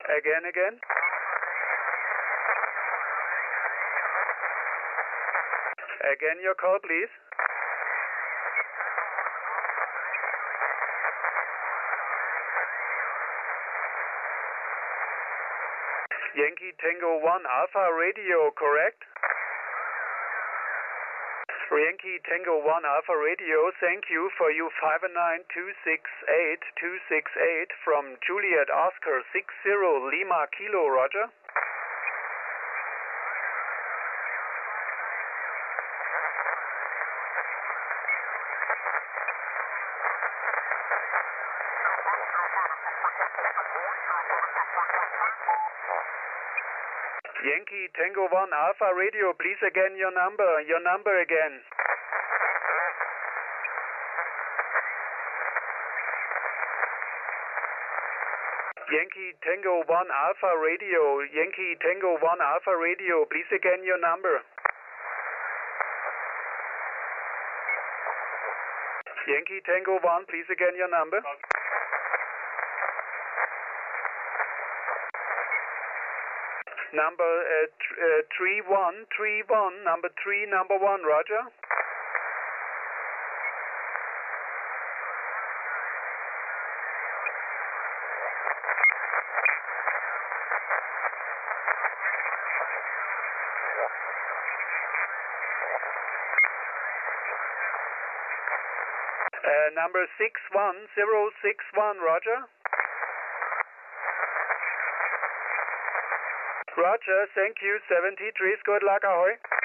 Again. Again your call, please. Yankee Tango 1 Alpha Radio, correct? Yankee Tango 1 Alpha Radio, thank you for you 59268 from Juliet Oscar 60 Lima Kilo, Roger. Yankee Tango 1 Alpha Radio, please again your number again. Yankee Tango 1 Alpha Radio, Yankee Tango 1 Alpha Radio, please again your number. Yankee Tango 1, please again your number. Number 3131, number 3, number 1, Roger. Number 61061, Roger. Roger, thank you. 73, good luck, ahoy.